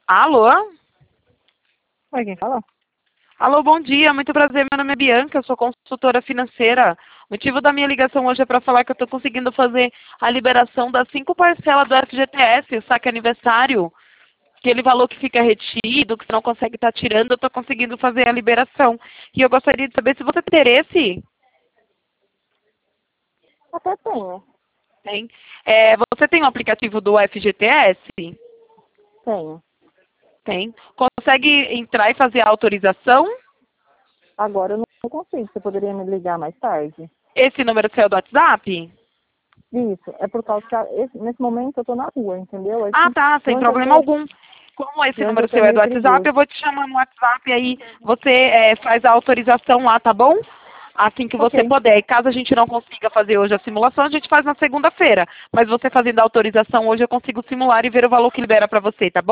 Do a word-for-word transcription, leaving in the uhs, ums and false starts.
Alô? Oi, quem fala? Alô, bom dia, muito prazer, meu nome é Bianca, eu sou consultora financeira. O motivo da minha ligação hoje é para falar que eu estou conseguindo fazer a liberação das cinco parcelas do F G T S, o saque aniversário. Aquele valor que fica retido, que você não consegue estar tirando, eu estou conseguindo fazer a liberação. E eu gostaria de saber se você tem interesse. Até tenho. Tem. É, você tem o aplicativo do F G T S? Tenho. Tem. Consegue entrar e fazer a autorização? Agora eu não consigo. Você poderia me ligar mais tarde? Esse número seu é do WhatsApp? Isso. É por causa que a- esse- nesse momento eu tô na rua, entendeu? Ah, Aqui, tá, e sem onde eu problema tô, algum. Como esse e onde número eu tô é seu é do meio WhatsApp, perigoso. eu vou te chamar no WhatsApp aí, você é, faz a autorização lá, tá bom? Assim que você Ok. puder. E caso a gente não consiga fazer hoje a simulação, a gente faz na segunda-feira. Mas você fazendo a autorização hoje, eu consigo simular e ver o valor que libera para você, tá bom?